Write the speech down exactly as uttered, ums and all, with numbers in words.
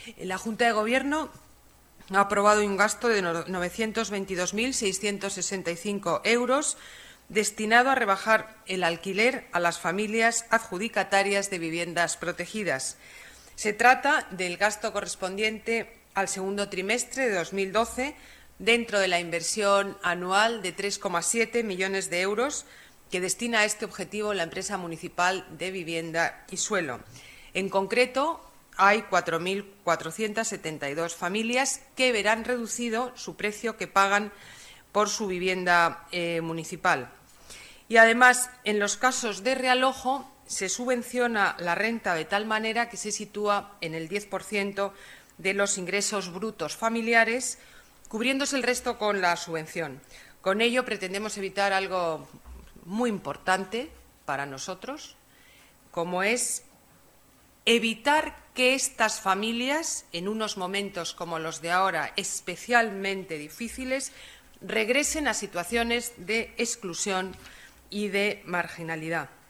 La Junta de Gobierno ha aprobado un gasto de novecientos veintidós mil seiscientos sesenta y cinco euros destinado a rebajar el alquiler a las familias adjudicatarias de viviendas protegidas. Se trata del gasto correspondiente al segundo trimestre de dos mil doce, dentro de la inversión anual de tres coma siete millones de euros que destina a este objetivo la empresa municipal de vivienda y suelo. En concreto, hay cuatro mil cuatrocientas setenta y dos familias que verán reducido su precio que pagan por su vivienda eh, municipal. Y, además, en los casos de realojo, se subvenciona la renta de tal manera que se sitúa en el diez por ciento de los ingresos brutos familiares, cubriéndose el resto con la subvención. Con ello pretendemos evitar algo muy importante para nosotros, como es evitar que estas familias, en unos momentos como los de ahora, especialmente difíciles, regresen a situaciones de exclusión y de marginalidad.